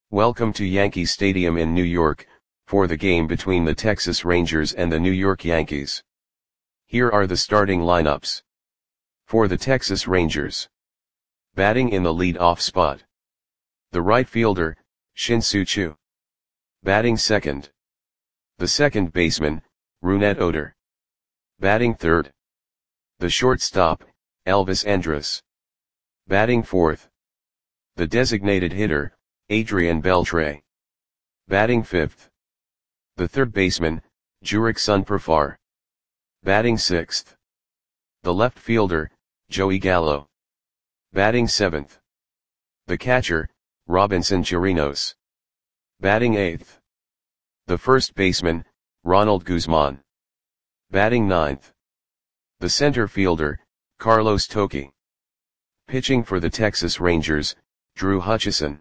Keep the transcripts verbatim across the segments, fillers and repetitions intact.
Welcome to Yankee Stadium in New York, for the game between the Texas Rangers and the New York Yankees. Here are the starting lineups. For the Texas Rangers. Batting in the lead-off spot. The right fielder, Shin-Soo Choo. Batting second. The second baseman, Rougned Odor. Batting third. The shortstop, Elvis Andrus. Batting fourth. The designated hitter, Adrian Beltre. Batting fifth. The third baseman, Jurickson Profar. Batting sixth. The left fielder, Joey Gallo. Batting seventh. The catcher, Robinson Chirinos. Batting eighth. The first baseman, Ronald Guzman. Batting ninth. The center fielder, Carlos Toki. Pitching for the Texas Rangers, Drew Hutchison.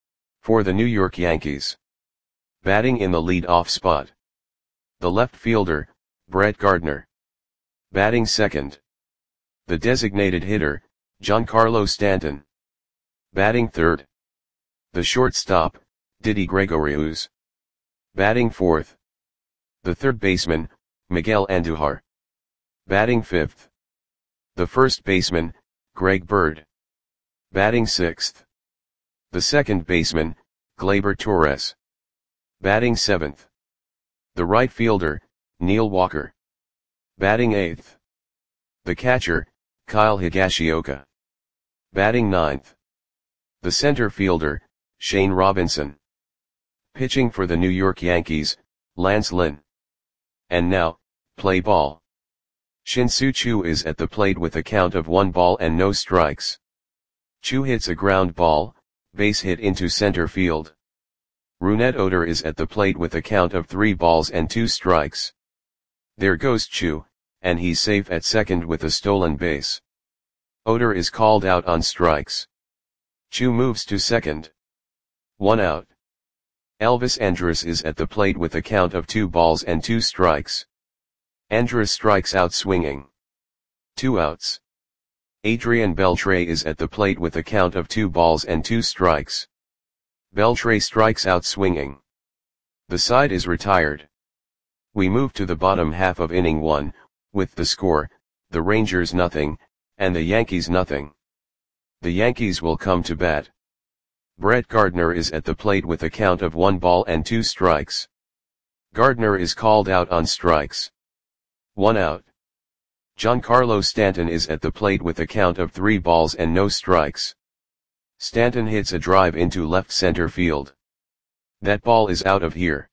For the New York Yankees. Batting in the lead-off spot. The left fielder, Brett Gardner. Batting second. The designated hitter, Giancarlo Stanton. Batting third. The shortstop, Didi Gregorius. Batting fourth. The third baseman, Miguel Andujar. Batting fifth. The first baseman, Greg Bird. Batting sixth. The second baseman, Gleyber Torres. Batting seventh. The right fielder, Neil Walker. Batting eighth. The catcher, Kyle Higashioka. Batting ninth. The center fielder, Shane Robinson. Pitching for the New York Yankees, Lance Lynn. And now, play ball. Shin-Soo Choo is at the plate with a count of one ball and no strikes. Choo hits a ground ball, base hit into center field. Rougned Odor is at the plate with a count of three balls and two strikes. There goes Choo, and he's safe at second with a stolen base. Odor is called out on strikes. Choo moves to second. One out. Elvis Andrus is at the plate with a count of two balls and two strikes. Andrus strikes out swinging. Two outs. Adrian Beltre is at the plate with a count of two balls and two strikes. Beltre strikes out swinging. The side is retired. We move to the bottom half of inning one, with the score, the Rangers nothing, and the Yankees nothing. The Yankees will come to bat. Brett Gardner is at the plate with a count of one ball and two strikes. Gardner is called out on strikes. One out. Giancarlo Stanton is at the plate with a count of three balls and no strikes. Stanton hits a drive into left center field. That ball is out of here.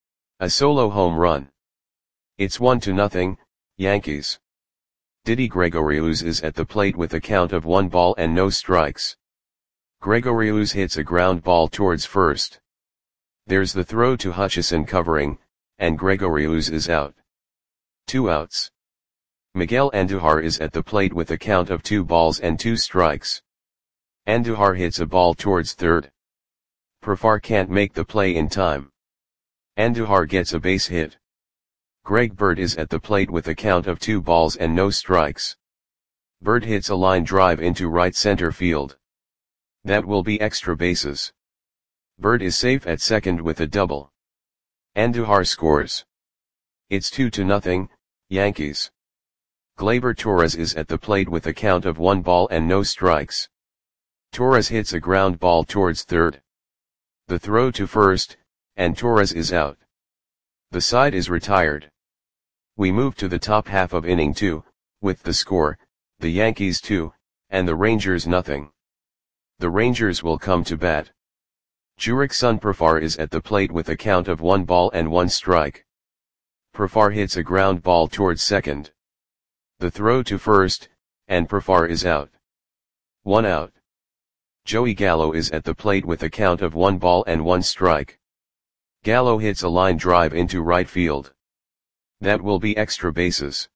A solo home run. It's one to nothing, Yankees. Didi Gregorius is at the plate with a count of one ball and no strikes. Gregorius hits a ground ball towards first. There's the throw to Hutchison covering, and Gregorius is out. Two outs. Miguel Andujar is at the plate with a count of two balls and two strikes. Andujar hits a ball towards third. Profar can't make the play in time. Andujar gets a base hit. Greg Bird is at the plate with a count of two balls and no strikes. Bird hits a line drive into right center field. That will be extra bases. Bird is safe at second with a double. Andujar scores. It's two to nothing, Yankees. Gleyber Torres is at the plate with a count of one ball and no strikes. Torres hits a ground ball towards third. The throw to first, and Torres is out. The side is retired. We move to the top half of inning two, with the score, the Yankees two, and the Rangers nothing. The Rangers will come to bat. Jurickson Profar is at the plate with a count of one ball and one strike. Profar hits a ground ball towards second. The throw to first, and Profar is out. One out. Joey Gallo is at the plate with a count of one ball and one strike. Gallo hits a line drive into right field. That will be extra bases.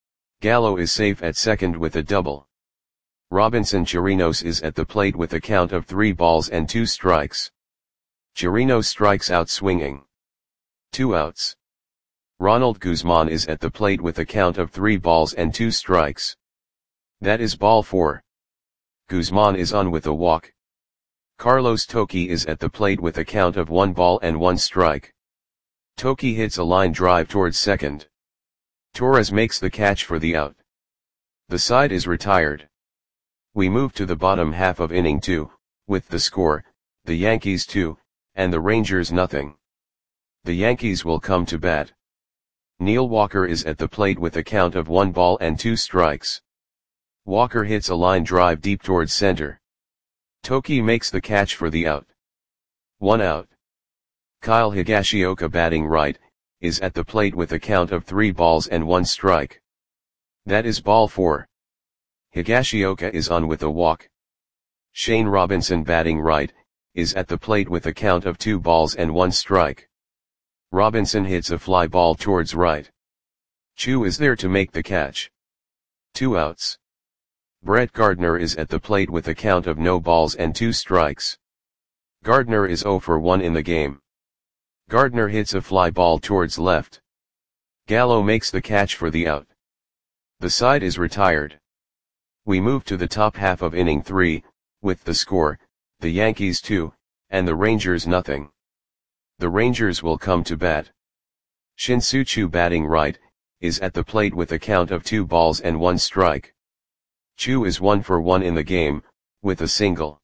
Gallo is safe at second with a double. Robinson Chirinos is at the plate with a count of three balls and two strikes. Chirinos strikes out swinging. Two outs. Ronald Guzman is at the plate with a count of three balls and two strikes. That is ball four. Guzman is on with a walk. Carlos Toki is at the plate with a count of one ball and one strike. Toki hits a line drive towards second. Torres makes the catch for the out. The side is retired. We move to the bottom half of inning two, with the score, the Yankees two, and the Rangers nothing. The Yankees will come to bat. Neil Walker is at the plate with a count of one ball and two strikes. Walker hits a line drive deep towards center. Toki makes the catch for the out. One out. Kyle Higashioka, batting right, is at the plate with a count of three balls and one strike. That is ball four. Higashioka is on with a walk. Shane Robinson, batting right, is at the plate with a count of two balls and one strike. Robinson hits a fly ball towards right. Chu is there to make the catch. Two outs. Brett Gardner is at the plate with a count of no balls and two strikes. Gardner is zero for one in the game. Gardner hits a fly ball towards left. Gallo makes the catch for the out. The side is retired. We move to the top half of inning three, with the score, the Yankees two, and the Rangers nothing. The Rangers will come to bat. Shin-Soo Choo, batting right, is at the plate with a count of two balls and one strike. Chu is one for one in the game, with a single.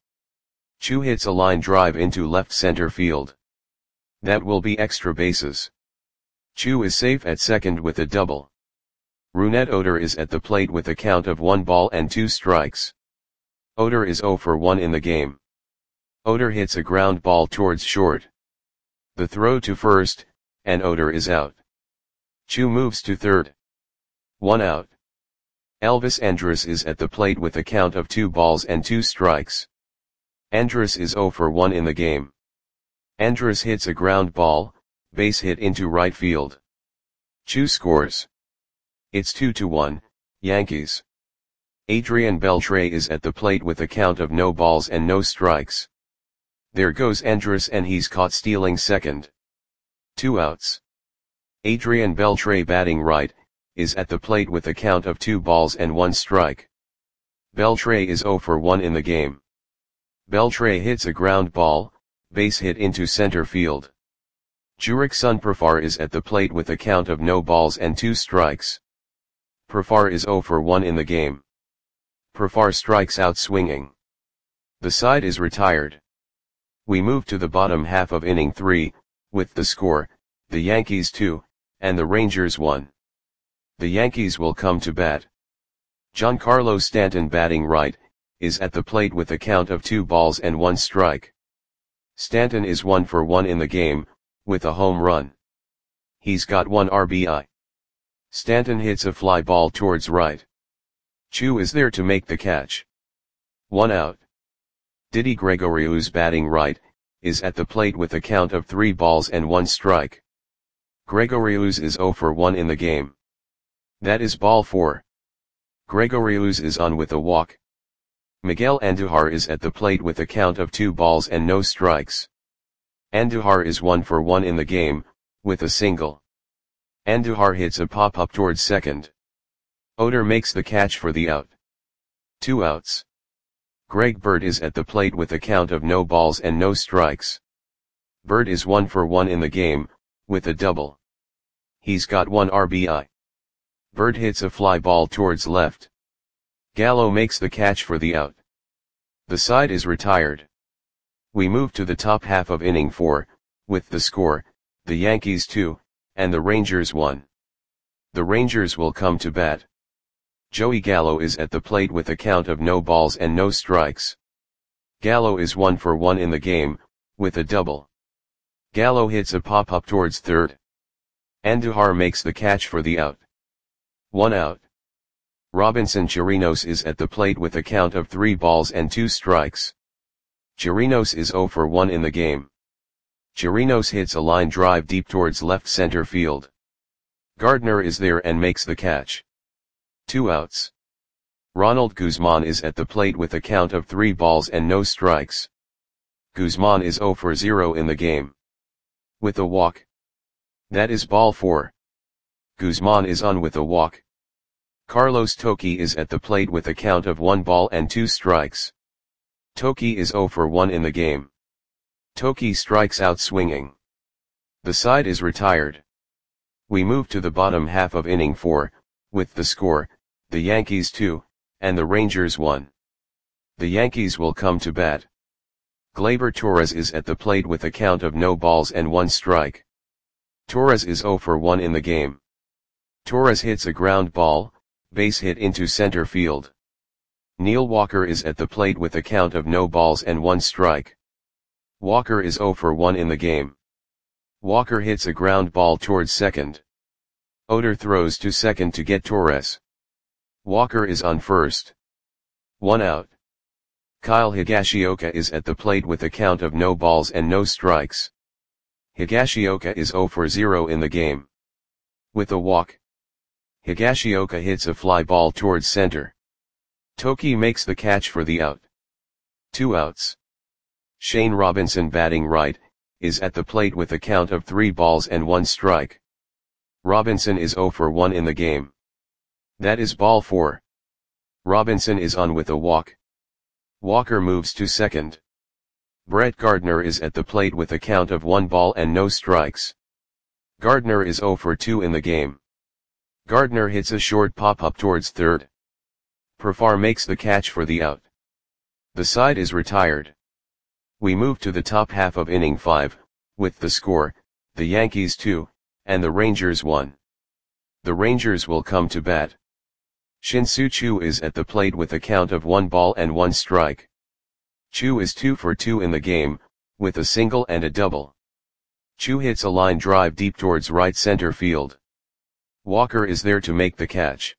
Chu hits a line drive into left center field. That will be extra bases. Chu is safe at second with a double. Rougned Odor is at the plate with a count of one ball and two strikes. Odor is zero for one in the game. Odor hits a ground ball towards short. The throw to first, and Odor is out. Chu moves to third. One out. Elvis Andrus is at the plate with a count of two balls and two strikes. Andrus is zero for one in the game. Andrus hits a ground ball, base hit into right field. Chu scores. It's two to one, Yankees. Adrian Beltre is at the plate with a count of no balls and no strikes. There goes Andrus, and he's caught stealing second. Two outs. Adrian Beltre, batting right, is at the plate with a count of two balls and one strike. Beltre is zero for one in the game. Beltre hits a ground ball, base hit into center field. Jurickson Profar is at the plate with a count of no balls and two strikes. Profar is zero for one in the game. Profar strikes out swinging. The side is retired. We move to the bottom half of inning three, with the score, the Yankees two, and the Rangers one. The Yankees will come to bat. Giancarlo Stanton, batting right, is at the plate with a count of two balls and one strike. Stanton is one for one in the game, with a home run. He's got one R B I. Stanton hits a fly ball towards right. Chu is there to make the catch. One out. Didi Gregorius, batting right, is at the plate with a count of three balls and one strike. Gregorius is zero for one in the game. That is ball four. Gregorius is on with a walk. Miguel Andujar is at the plate with a count of two balls and no strikes. Andujar is one for one in the game, with a single. Andujar hits a pop-up towards second. Odor makes the catch for the out. Two outs. Greg Bird is at the plate with a count of no balls and no strikes. Bird is one for one in the game, with a double. He's got one R B I. Bird hits a fly ball towards left. Gallo makes the catch for the out. The side is retired. We move to the top half of inning four, with the score, the Yankees two, and the Rangers one. The Rangers will come to bat. Joey Gallo is at the plate with a count of no balls and no strikes. Gallo is one for one in the game, with a double. Gallo hits a pop-up towards third. Andujar makes the catch for the out. One out. Robinson Chirinos is at the plate with a count of three balls and two strikes. Chirinos is zero for one in the game. Chirinos hits a line drive deep towards left center field. Gardner is there and makes the catch. Two outs. Ronald Guzman is at the plate with a count of three balls and no strikes. Guzman is zero for zero in the game. With a walk. That is ball four. Guzman is on with a walk. Carlos Toki is at the plate with a count of one ball and two strikes. Toki is zero for one in the game. Toki strikes out swinging. The side is retired. We move to the bottom half of inning four, with the score, the Yankees two, and the Rangers one. The Yankees will come to bat. Gleyber Torres is at the plate with a count of no balls and one strike. Torres is zero for one in the game. Torres hits a ground ball, base hit into center field. Neil Walker is at the plate with a count of no balls and one strike. Walker is zero for one in the game. Walker hits a ground ball towards second. Oder throws to second to get Torres. Walker is on first. One out. Kyle Higashioka is at the plate with a count of no balls and no strikes. Higashioka is zero for zero in the game. With a walk, Higashioka hits a fly ball towards center. Toki makes the catch for the out. Two outs. Shane Robinson, batting right, is at the plate with a count of three balls and one strike. Robinson is zero for one in the game. That is ball four. Robinson is on with a walk. Walker moves to second. Brett Gardner is at the plate with a count of one ball and no strikes. Gardner is zero for two in the game. Gardner hits a short pop-up towards third. Profar makes the catch for the out. The side is retired. We move to the top half of inning five, with the score, the Yankees two, and the Rangers one. The Rangers will come to bat. Shin-Soo Choo is at the plate with a count of one ball and one strike. Choo is two for two in the game, with a single and a double. Choo hits a line drive deep towards right center field. Walker is there to make the catch.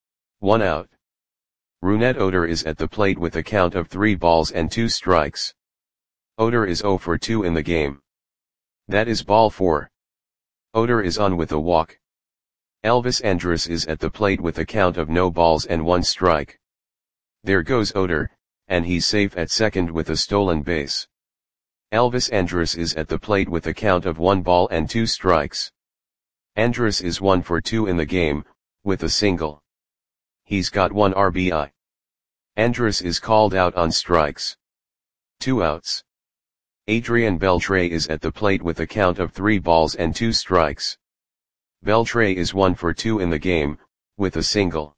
One out. Rougned Odor is at the plate with a count of three balls and two strikes. Odor is zero for two in the game. That is ball four. Odor is on with a walk. Elvis Andrus is at the plate with a count of no balls and one strike. There goes Odor, and he's safe at second with a stolen base. Elvis Andrus is at the plate with a count of one ball and two strikes. Andrus is one for two in the game, with a single. He's got one R B I. Andrus is called out on strikes. Two outs. Adrian Beltre is at the plate with a count of three balls and two strikes. Beltre is one for two in the game, with a single.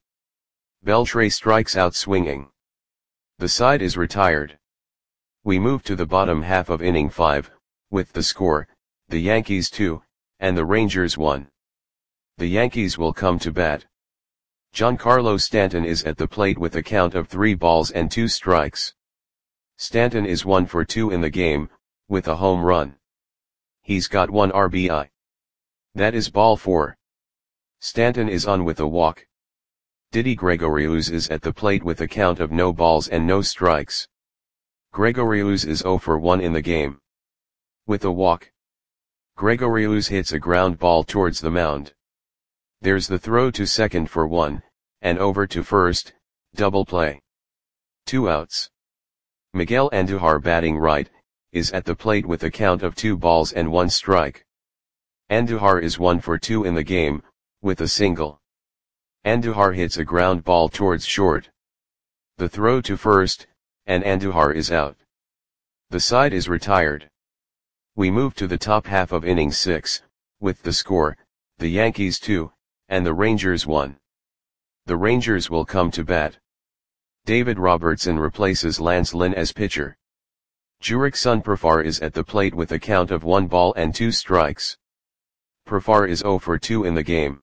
Beltre strikes out swinging. The side is retired. We move to the bottom half of inning five, with the score, the Yankees two, and the Rangers one. The Yankees will come to bat. Giancarlo Stanton is at the plate with a count of three balls and two strikes. Stanton is one for two in the game, with a home run. He's got one R B I. That is ball four. Stanton is on with a walk. Didi Gregorius is at the plate with a count of no balls and no strikes. Gregorius is zero for one in the game. With a walk, Gregorius hits a ground ball towards the mound. There's the throw to second for one, and over to first, double play. Two outs. Miguel Andujar, batting right, is at the plate with a count of two balls and one strike. Andujar is one for two in the game, with a single. Andujar hits a ground ball towards short. The throw to first, and Andujar is out. The side is retired. We move to the top half of inning six, with the score, the Yankees two, and the Rangers one. The Rangers will come to bat. David Robertson replaces Lance Lynn as pitcher. Jurickson Profar is at the plate with a count of one ball and two strikes. Profar is zero for two in the game.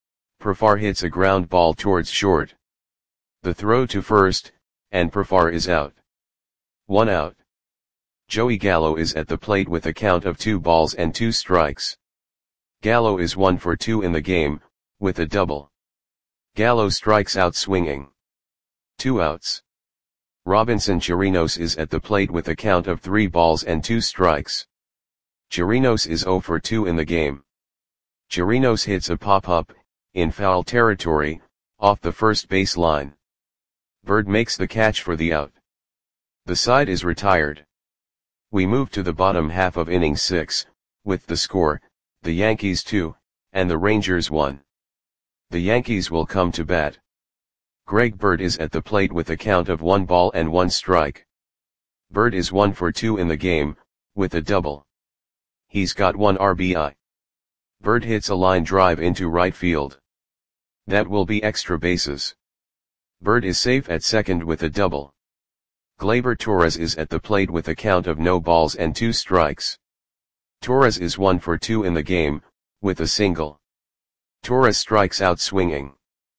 Profar hits a ground ball towards short. The throw to first, and Profar is out. One out. Joey Gallo is at the plate with a count of two balls and two strikes. Gallo is one for two in the game, with a double. Gallo strikes out swinging. Two outs. Robinson Chirinos is at the plate with a count of three balls and two strikes. Chirinos is zero for two in the game. Chirinos hits a pop-up, in foul territory, off the first base line. Bird makes the catch for the out. The side is retired. We move to the bottom half of inning six, with the score, the Yankees two, and the Rangers one. The Yankees will come to bat. Greg Bird is at the plate with a count of one ball and one strike. Bird is one for two in the game, with a double. He's got one R B I. Bird hits a line drive into right field. That will be extra bases. Bird is safe at second with a double. Gleyber Torres is at the plate with a count of no balls and two strikes. Torres is one for two in the game, with a single. Torres strikes out swinging.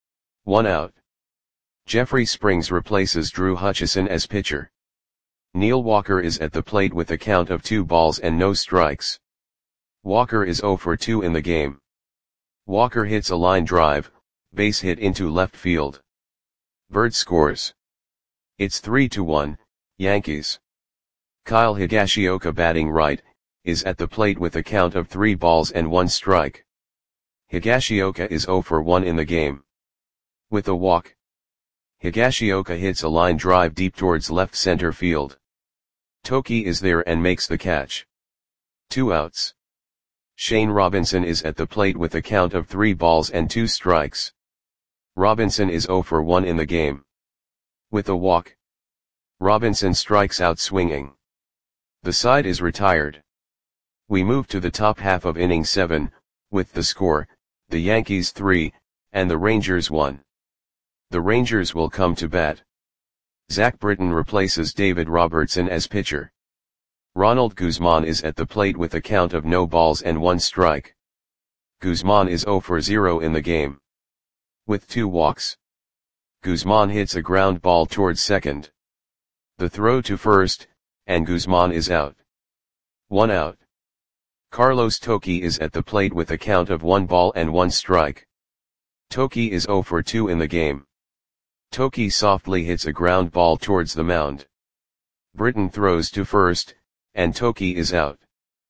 One out. Jeffrey Springs replaces Drew Hutchison as pitcher. Neil Walker is at the plate with a count of two balls and no strikes. Walker is zero for two in the game. Walker hits a line drive, base hit into left field. Bird scores. It's three to one, Yankees. Kyle Higashioka, batting right, is at the plate with a count of three balls and one strike. Higashioka is zero for one in the game. With a walk. Higashioka hits a line drive deep towards left center field. Toki is there and makes the catch. Two outs. Shane Robinson is at the plate with a count of three balls and two strikes. Robinson is zero for one in the game. With a walk. Robinson strikes out swinging. The side is retired. We move to the top half of inning seven, with the score, the Yankees three, and the Rangers one. The Rangers will come to bat. Zach Britton replaces David Robertson as pitcher. Ronald Guzman is at the plate with a count of no balls and one strike. Guzman is zero for zero in the game. With two walks. Guzman hits a ground ball towards second. The throw to first, and Guzman is out. One out. Carlos Toki is at the plate with a count of one ball and one strike. Toki is zero for two in the game. Toki softly hits a ground ball towards the mound. Britton throws to first, and Toki is out.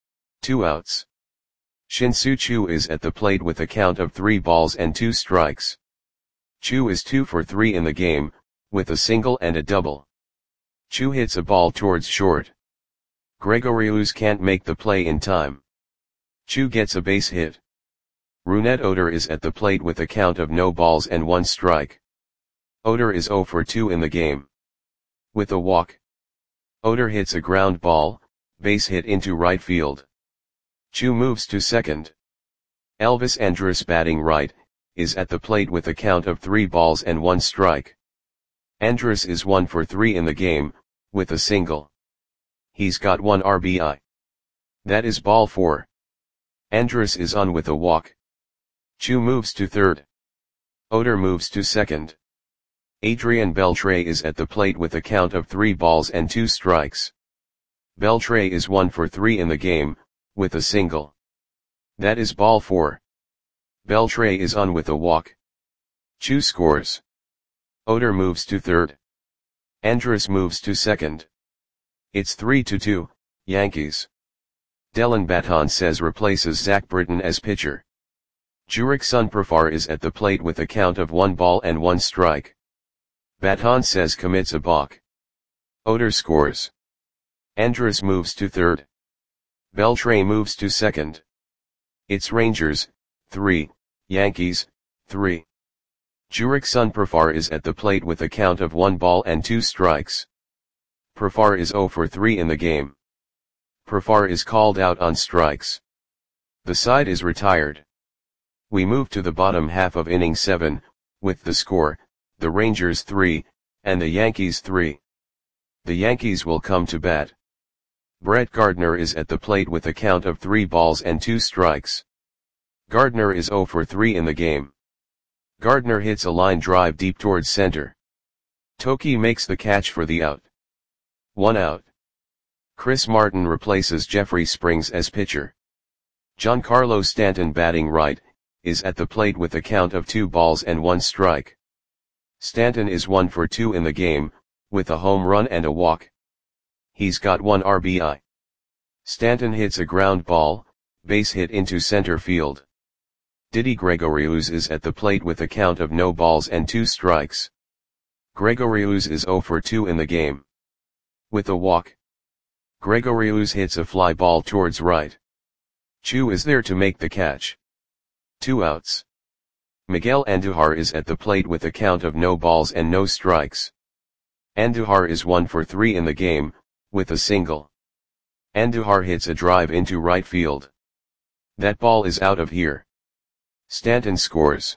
Two outs. Shin-Soo Choo is at the plate with a count of three balls and two strikes. Choo is two for three in the game, with a single and a double. Choo hits a ball towards short. Gregorius can't make the play in time. Choo gets a base hit. Rougned Odor is at the plate with a count of no balls and one strike. Odor is zero for two in the game. With a walk. Odor hits a ground ball, base hit into right field. Choo moves to second. Elvis Andrus, batting right, is at the plate with a count of three balls and one strike. Andrus is one for three in the game, with a single. He's got one R B I. That is ball four. Andrus is on with a walk. Choo moves to third. Odor moves to second. Adrian Beltre is at the plate with a count of three balls and two strikes. Beltre is one for three in the game, with a single. That is ball four. Beltre is on with a walk. Choo scores. Odor moves to third. Andrus moves to second. It's three to two, Yankees. Dellin Betances replaces Zach Britton as pitcher. Jurickson Profar is at the plate with a count of one ball and one strike. Betances commits a balk. Odor scores. Andrus moves to third. Beltre moves to second. It's Rangers, three, Yankees, three. Jurickson Profar is at the plate with a count of one ball and two strikes. Profar is zero for three in the game. Profar is called out on strikes. The side is retired. We move to the bottom half of inning seven, with the score, the Rangers three, and the Yankees three. The Yankees will come to bat. Brett Gardner is at the plate with a count of three balls and two strikes. Gardner is zero for three in the game. Gardner hits a line drive deep towards center. Toki makes the catch for the out. One out. Chris Martin replaces Jeffrey Springs as pitcher. Giancarlo Stanton, batting right, is at the plate with a count of two balls and one strike. Stanton is one for two in the game, with a home run and a walk. He's got one R B I. Stanton hits a ground ball, base hit into center field. Didi Gregorius is at the plate with a count of no balls and two strikes. Gregorius is zero for two in the game. With a walk. Gregorius hits a fly ball towards right. Choo is there to make the catch. Two outs. Miguel Andujar is at the plate with a count of no balls and no strikes. Andujar is one for three in the game, with a single. Andujar hits a drive into right field. That ball is out of here. Stanton scores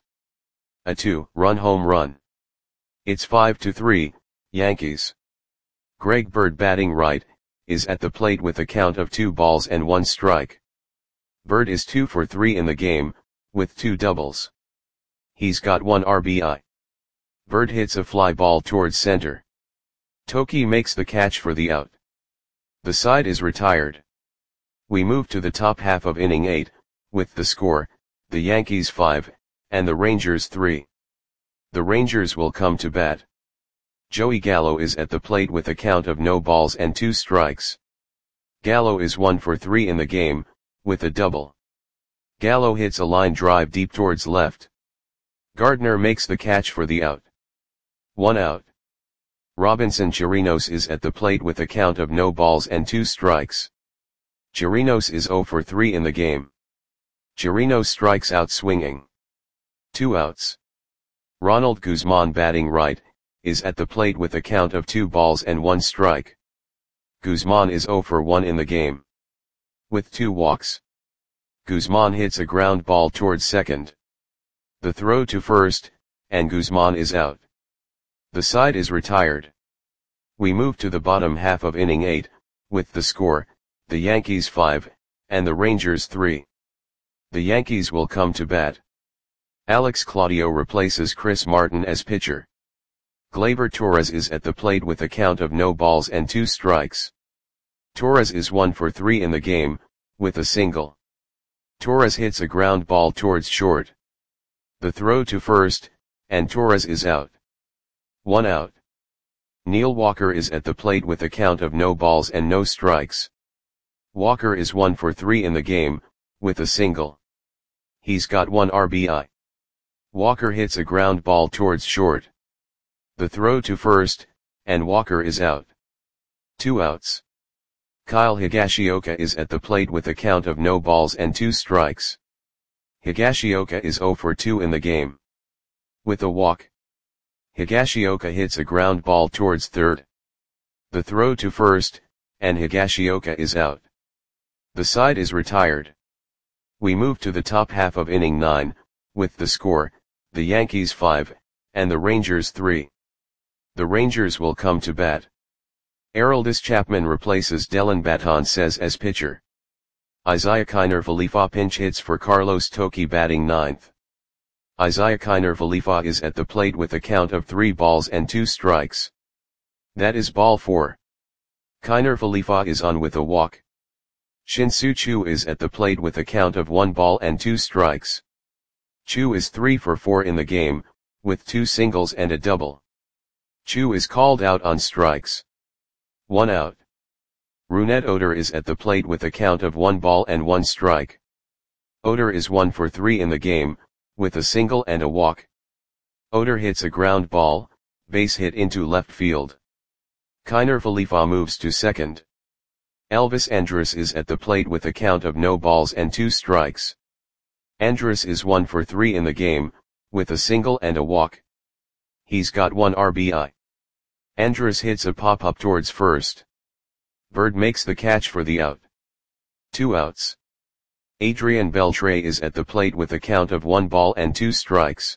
a two-run home run. It's five to three, Yankees. Greg Bird, batting right, is at the plate with a count of two balls and one strike. Bird is two for three in the game, with two doubles. He's got one R B I. Bird hits a fly ball towards center. Toki makes the catch for the out. The side is retired. We move to the top half of inning eight, with the score, the Yankees five, and the Rangers three. The Rangers will come to bat. Joey Gallo is at the plate with a count of no balls and two strikes. Gallo is one for three in the game, with a double. Gallo hits a line drive deep towards left. Gardner makes the catch for the out. One out. Robinson Chirinos is at the plate with a count of no balls and two strikes. Chirinos is zero for three in the game. Chirinos strikes out swinging. Two outs. Ronald Guzman, batting right, is at the plate with a count of two balls and one strike. Guzman is zero for one in the game. With two walks. Guzman hits a ground ball towards second. The throw to first, and Guzman is out. The side is retired. We move to the bottom half of inning eight, with the score, the Yankees five, and the Rangers three. The Yankees will come to bat. Alex Claudio replaces Chris Martin as pitcher. Gleyber Torres is at the plate with a count of no balls and two strikes. Torres is one for three in the game, with a single. Torres hits a ground ball towards short. The throw to first, and Torres is out. One out. Neil Walker is at the plate with a count of no balls and no strikes. Walker is one for three in the game, with a single. He's got one R B I. Walker hits a ground ball towards short. The throw to first, and Walker is out. Two outs. Kyle Higashioka is at the plate with a count of no balls and two strikes. Higashioka is zero for two in the game. With a walk. Higashioka hits a ground ball towards third. The throw to first, and Higashioka is out. The side is retired. We move to the top half of inning nine, with the score, the Yankees five, and the Rangers three. The Rangers will come to bat. Aroldis Chapman replaces Dellin Betances as pitcher. Isiah Kiner Falefa pinch hits for Carlos Toki, batting ninth. Isiah Kiner Falefa is at the plate with a count of three balls and two strikes. That is ball four. Kiner Falefa is on with a walk. Shin-Soo Choo is at the plate with a count of one ball and two strikes. Choo is three for four in the game, with two singles and a double. Choo is called out on strikes. One out. Rougned Odor is at the plate with a count of one ball and one strike. Odor is one for three in the game, with a single and a walk. Odor hits a ground ball, base hit into left field. Kiner Falefa moves to second. Elvis Andrus is at the plate with a count of no balls and two strikes. Andrus is one for three in the game, with a single and a walk. He's got one R B I. Andrus hits a pop-up towards first. Bird makes the catch for the out. Two outs. Adrian Beltre is at the plate with a count of one ball and two strikes.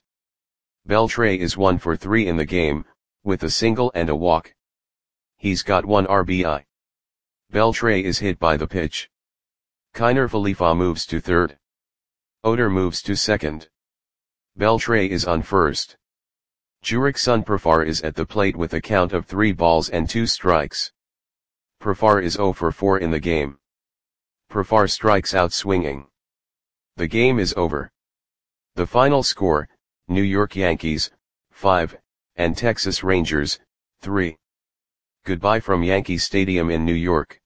Beltre is one for three in the game, with a single and a walk. He's got one R B I. Beltre is hit by the pitch. Kiner Falefa moves to third. Odor moves to second. Beltre is on first. Jurickson Profar is at the plate with a count of three balls and two strikes. Profar is zero for four in the game. Profar strikes out swinging. The game is over. The final score, New York Yankees, five, and Texas Rangers, three. Goodbye from Yankee Stadium in New York.